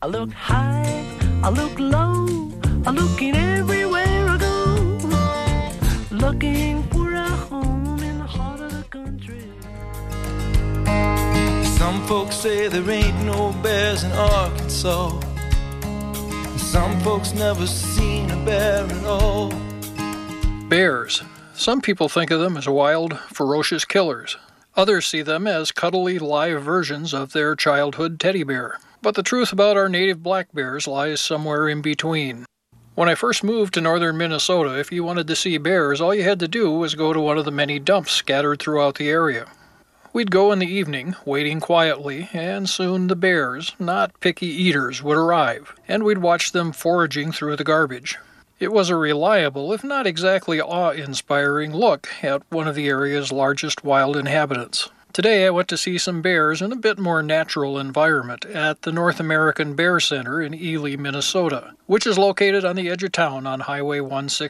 I look high, I look low, I looking everywhere I go, looking for a home in the heart of the country. Some folks say there ain't no bears in Arkansas. Some folks never seen a bear at all. Bears. Some people think of them as wild, ferocious killers. Others see them as cuddly live versions of their childhood teddy bear. But the truth about our native black bears lies somewhere in between. When I first moved to northern Minnesota, if you wanted to see bears, all you had to do was go to one of the many dumps scattered throughout the area. We'd go in the evening, waiting quietly, and soon the bears, not picky eaters, would arrive, and we'd watch them foraging through the garbage. It was a reliable, if not exactly awe-inspiring, look at one of the area's largest wild inhabitants. Today I went to see some bears in a bit more natural environment at the North American Bear Center in Ely, Minnesota, which is located on the edge of town on Highway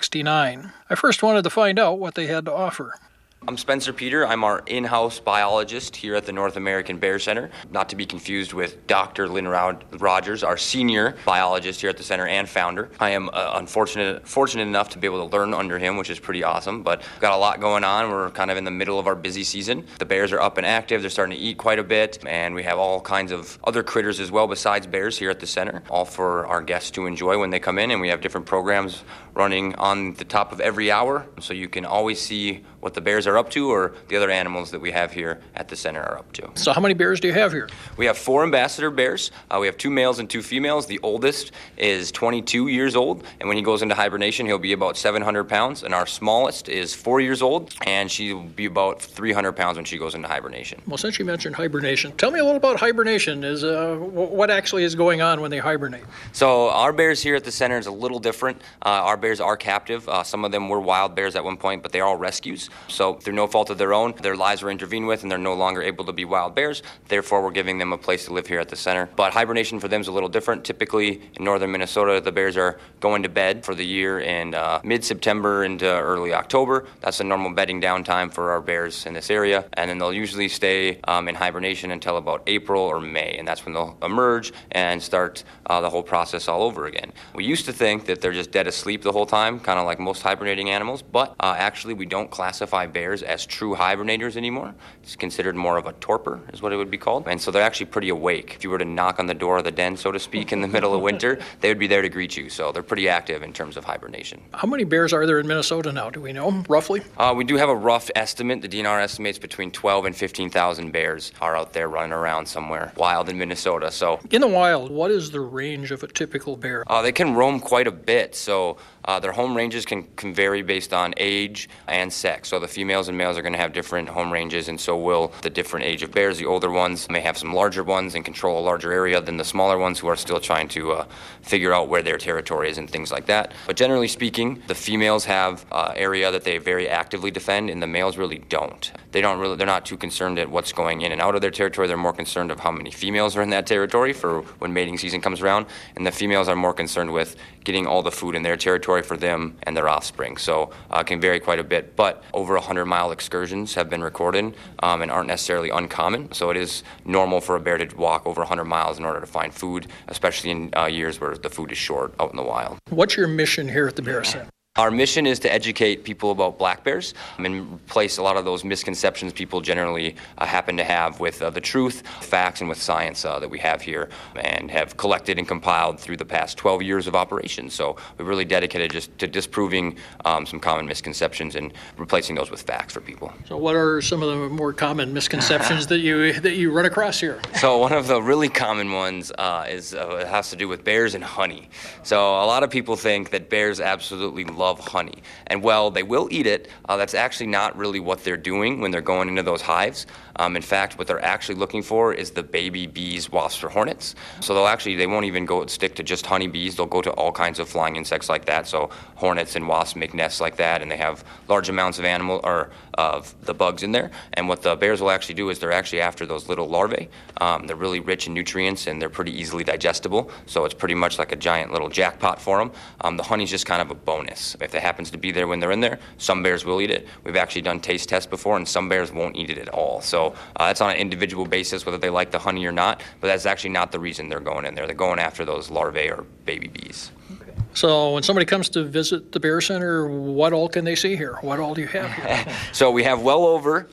169. I first wanted to find out what they had to offer. I'm Spencer Peter. I'm our in-house biologist here at the North American Bear Center, not to be confused with Dr. Lynn Rogers, our senior biologist here at the center and founder. I am fortunate enough to be able to learn under him, which is pretty awesome, but we've got a lot going on. We're kind of in the middle of our busy season. The bears are up and active. They're starting to eat quite a bit, and we have all kinds of other critters as well besides bears here at the center, all for our guests to enjoy when they come in, and we have different programs running on the top of every hour, so you can always see what the bears are up to or the other animals that we have here at the center are up to. So how many bears do you have here? We have 4 ambassador bears. We have 2 males and 2 females. The oldest is 22 years old, and when he goes into hibernation, he'll be about 700 pounds. And our smallest is 4 years old, and she'll be about 300 pounds when she goes into hibernation. Well, since you mentioned hibernation, tell me a little about hibernation. What actually is going on when they hibernate? So our bears here at the center is a little different. Our bears are captive. Some of them were wild bears at one point, but they're all rescues. So through no fault of their own, their lives were intervened with, and they're no longer able to be wild bears. Therefore, we're giving them a place to live here at the center. But hibernation for them is a little different. Typically, in northern Minnesota, the bears are going to bed for the year in mid-September into early October. That's a normal bedding down time for our bears in this area. And then they'll usually stay in hibernation until about April or May, and that's when they'll emerge and start the whole process all over again. We used to think that they're just dead asleep the whole time, kind of like most hibernating animals, but actually we don't classify bears as true hibernators anymore. It's considered more of a torpor, is what it would be called. And so they're actually pretty awake. If you were to knock on the door of the den, so to speak, in the middle of winter, they would be there to greet you. So they're pretty active in terms of hibernation. How many bears are there in Minnesota now? Do we know, roughly? We do have a rough estimate. The DNR estimates between 12 and 15,000 bears are out there running around somewhere wild in Minnesota. So in the wild, what is the range of a typical bear? They can roam quite a bit. So their home ranges can vary based on age and sex. So the females and males are going to have different home ranges, and so will the different age of bears. The older ones may have some larger ones and control a larger area than the smaller ones who are still trying to figure out where their territory is and things like that. But generally speaking, the females have area that they very actively defend, and the males really don't. They're not too concerned at what's going in and out of their territory. They're more concerned of how many females are in that territory for when mating season comes around, and the females are more concerned with getting all the food in their territory for them and their offspring. So it can vary quite a bit, but over 100-mile excursions have been recorded and aren't necessarily uncommon. So it is normal for a bear to walk over 100 miles in order to find food, especially in years where the food is short out in the wild. What's your mission here at the Bear Center? Our mission is to educate people about black bears and replace a lot of those misconceptions people generally happen to have with the truth, facts, and with science that we have here and have collected and compiled through the past 12 years of operations. So we're really dedicated just to disproving some common misconceptions and replacing those with facts for people. So what are some of the more common misconceptions that you run across here? So one of the really common ones it has to do with bears and honey. So a lot of people think that bears absolutely love honey. And while they will eat it, that's actually not really what they're doing when they're going into those hives. In fact, what they're actually looking for is the baby bees, wasps, or hornets. So they won't even go stick to just honeybees. They'll go to all kinds of flying insects like that. So hornets and wasps make nests like that, and they have large amounts of the bugs in there. And what the bears will actually do is they're actually after those little larvae. They're really rich in nutrients, and they're pretty easily digestible. So it's pretty much like a giant little jackpot for them. The honey's just kind of a bonus. mix. If it happens to be there when they're in there, some bears will eat it. We've actually done taste tests before, and some bears won't eat it at all. So it's on an individual basis whether they like the honey or not, but that's actually not the reason they're going in there. They're going after those larvae or baby bees. So when somebody comes to visit the Bear Center, what all can they see here? What all do you have here? So we have well over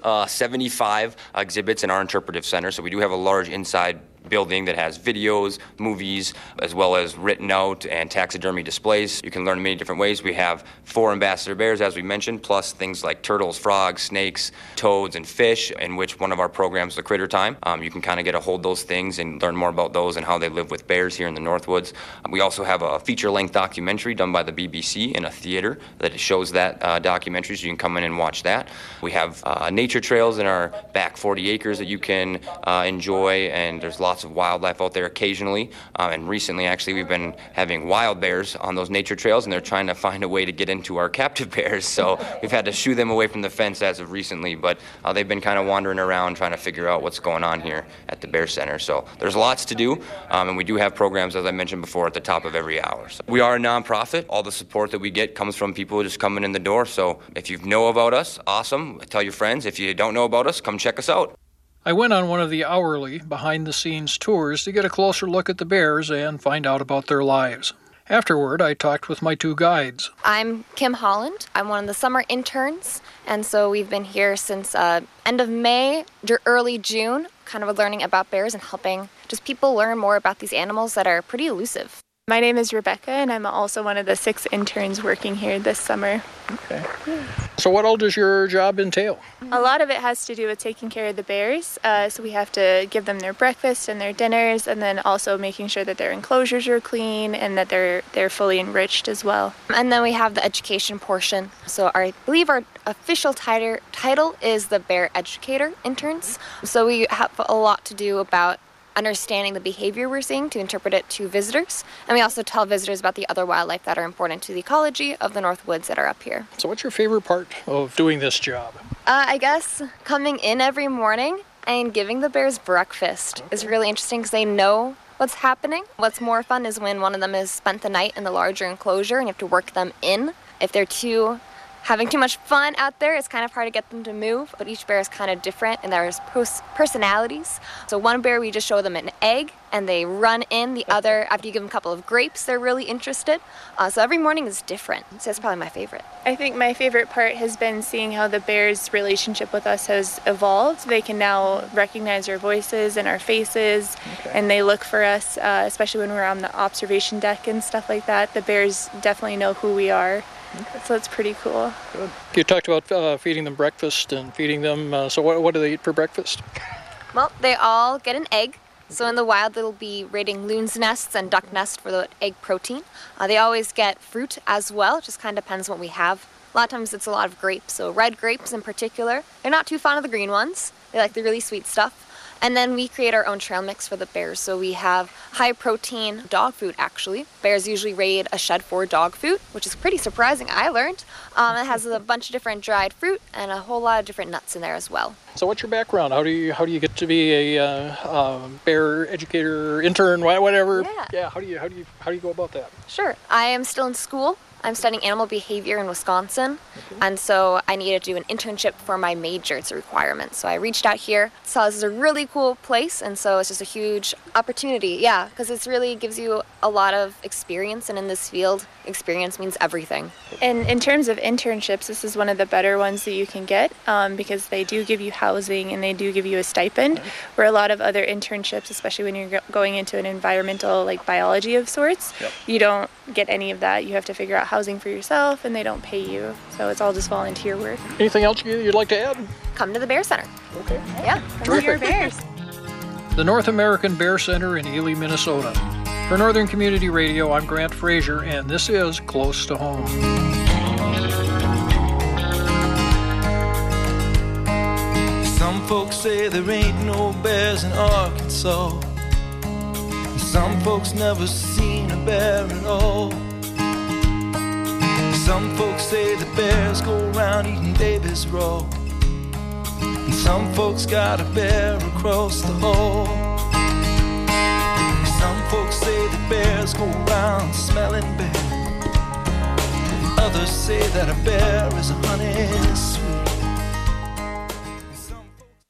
75 exhibits in our interpretive center. So we do have a large inside building that has videos, movies, as well as written out and taxidermy displays. You can learn in many different ways. We have 4 ambassador bears, as we mentioned, plus things like turtles, frogs, snakes, toads, and fish, in which one of our programs, the Critter Time. You can kind of get a hold of those things and learn more about those and how they live with bears here in the Northwoods. We also have a feature-length documentary done by the BBC in a theater that shows that documentary, so you can come in and watch that. We have nature trails in our back 40 acres that you can enjoy, and there's lots of wildlife out there occasionally. And recently, actually, we've been having wild bears on those nature trails, and they're trying to find a way to get into our captive bears. So we've had to shoo them away from the fence as of recently, but they've been kind of wandering around trying to figure out what's going on here at the Bear Center. So there's lots to do, and we do have programs, as I mentioned before, at the top of every hour. So we are a nonprofit. All the support that we get comes from people just coming in the door. So if you know about us, awesome. Tell your friends. If you don't know about us, come check us out. I went on one of the hourly behind-the-scenes tours to get a closer look at the bears and find out about their lives. Afterward, I talked with my 2 guides. I'm Kim Holland. I'm one of the summer interns, and so we've been here since end of May, early June, kind of learning about bears and helping just people learn more about these animals that are pretty elusive. My name is Rebecca, and I'm also one of the 6 interns working here this summer. Okay. So what all does your job entail? A lot of it has to do with taking care of the bears. So we have to give them their breakfast and their dinners, and then also making sure that their enclosures are clean and that they're fully enriched as well. And then we have the education portion. So I believe our official title is the Bear Educator Interns. So we have a lot to do about understanding the behavior we're seeing to interpret it to visitors. And we also tell visitors about the other wildlife that are important to the ecology of the Northwoods that are up here. So what's your favorite part of doing this job? I guess coming in every morning and giving the bears breakfast is really interesting because they know what's happening. What's more fun is when one of them has spent the night in the larger enclosure and you have to work them in. If they're having too much fun out there, it's kind of hard to get them to move, but each bear is kind of different and there's personalities. So one bear, we just show them an egg and they run in. The other, after you give them a couple of grapes, they're really interested. So every morning is different. So that's probably my favorite. I think my favorite part has been seeing how the bears' relationship with us has evolved. They can now recognize our voices and our faces, and they look for us, especially when we're on the observation deck and stuff like that. The bears definitely know who we are. Okay. So it's pretty cool. Good. You talked about feeding them breakfast and feeding them. So what do they eat for breakfast? Well, they all get an egg. So in the wild, they'll be raiding loon's nests and duck nests for the egg protein. They always get fruit as well. It just kind of depends what we have. A lot of times it's a lot of grapes. So red grapes in particular. They're not too fond of the green ones. They like the really sweet stuff. And then we create our own trail mix for the bears. So we have high protein dog food, actually. Bears usually raid a shed for dog food, which is pretty surprising, I learned. It has a bunch of different dried fruit and a whole lot of different nuts in there as well. So what's your background? How do you get to be a bear educator, intern, whatever? Yeah. How do you go about that? Sure. I am still in school. I'm studying animal behavior in Wisconsin, and so I needed to do an internship for my major. It's a requirement. So I reached out here, saw this is a really cool place, and so it's just a huge opportunity. Yeah, because it really gives you a lot of experience, and in this field, experience means everything. And in terms of internships, this is one of the better ones that you can get because they do give you housing and they do give you a stipend, where a lot of other internships, especially when you're going into an environmental like biology of sorts, you don't get any of that. You have to figure out housing for yourself and they don't pay you. So it's all just volunteer work. Anything else you'd like to add? Come to the Bear Center. Okay. Yeah, come see your bears. The North American Bear Center in Ely, Minnesota. For Northern Community Radio, I'm Grant Frazier, and this is Close to Home. Some folks say there ain't no bears in Arkansas. Some folks never seen a bear at all. Some folks say the bears go around eating babies raw. And some folks got a bear across the hall. Some folks say the bears go around smelling bad. others say that a bear is honey sweet.